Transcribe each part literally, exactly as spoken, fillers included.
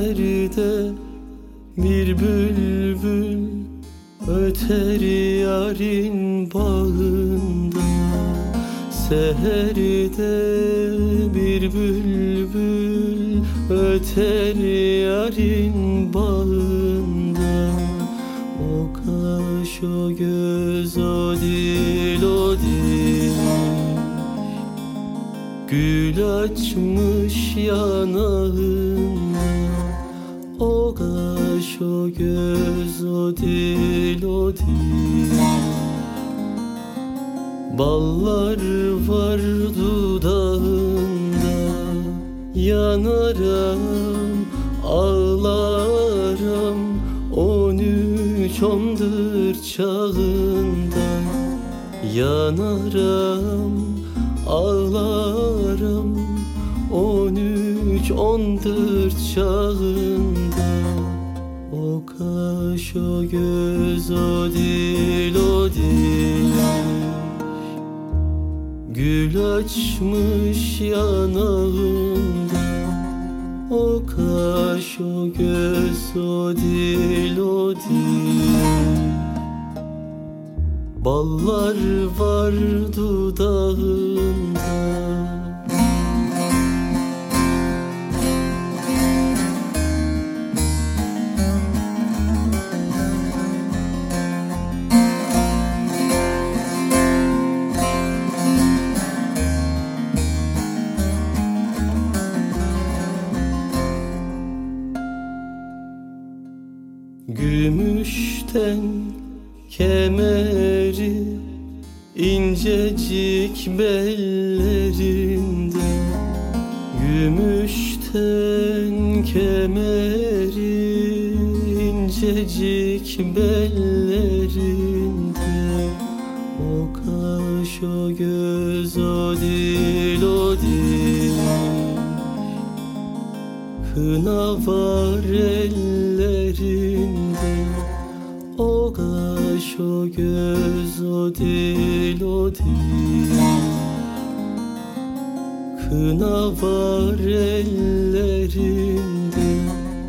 Seherde bir bülbül öter yarın bağında. Seherde bir bülbül öter yarın bağında. O kaş, o göz, o dil, o dil, gül açmış yanağında. O kaş, o göz, o dil, o dil, ballar var dudağında. Yanarım, ağlarım, on üç on dört çağında. Yanarım, ağlarım, on üç on dört çağında. O kaş, o göz, o dil, o dil, gül açmış yanağında. O kaş, o göz, o dil, o dil, ballar var dudağında. Gümüşten kemeri, incecik bellerinde. Gümüşten kemeri, incecik bellerinde. O kaş, o göz, o dil, o dil, kına var ellerinde. O kaş, o göz, o dil, o dil, kına var ellerinde.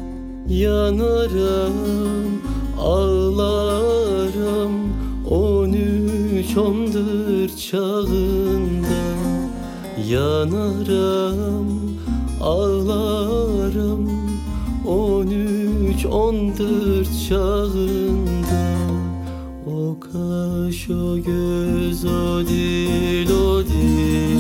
Yanarım, ağlarım, on üç on dört çağında. Yanarım, ağlarım, on üç on dört çağında. O kaş, o göz, o dil, o dil,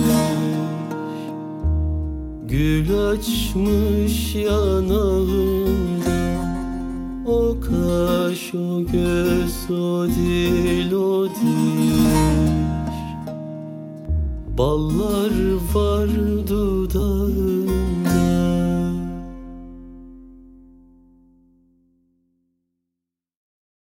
gül açmış yanağında. O kaş, o göz, o dil, o dil, ballar